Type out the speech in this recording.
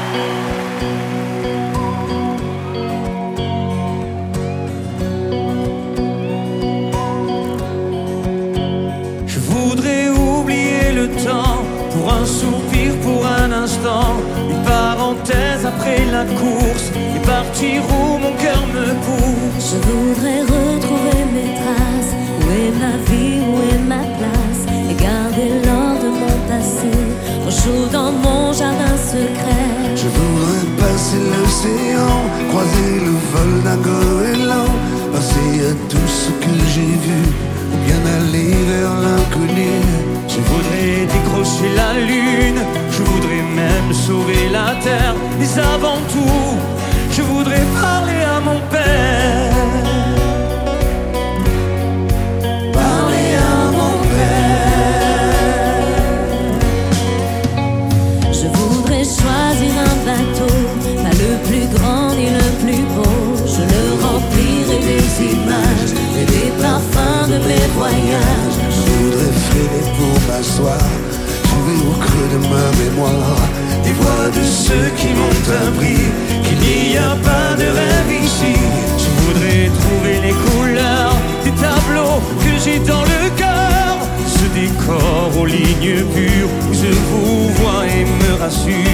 Je voudrais oublier le temps, pour un soupir, pour un instant, une parenthèse après la course, et partir où mon cœur me pousse. Je voudrais retrouver mes traces, où est ma vie, où est ma place, et garder l'or de mon passé, au chaud dans mon jardin secret. Je voudrais passer l'océan, croiser le vol d'un goéland, passer à tout ce que j'ai vu, ou bien aller vers l'inconnu. Je voudrais décrocher la lune, je voudrais même sauver la terre, mais avant tout, je voudrais parler à mon père. Parler à mon père. Je voudrais choisir un bateau, pas le plus grand ni le plus beau. Je le remplirai des images et des parfums de mes voyages. Je voudrais freiner pour m'asseoir, trouver au creux de ma mémoire Des voix de ceux qui m'ont appris qu'il n'y a pas de rêve ici. Je voudrais trouver les couleurs des tableaux que j'ai dans le cœur, ce décor aux lignes pures où je vous vois et me rassure.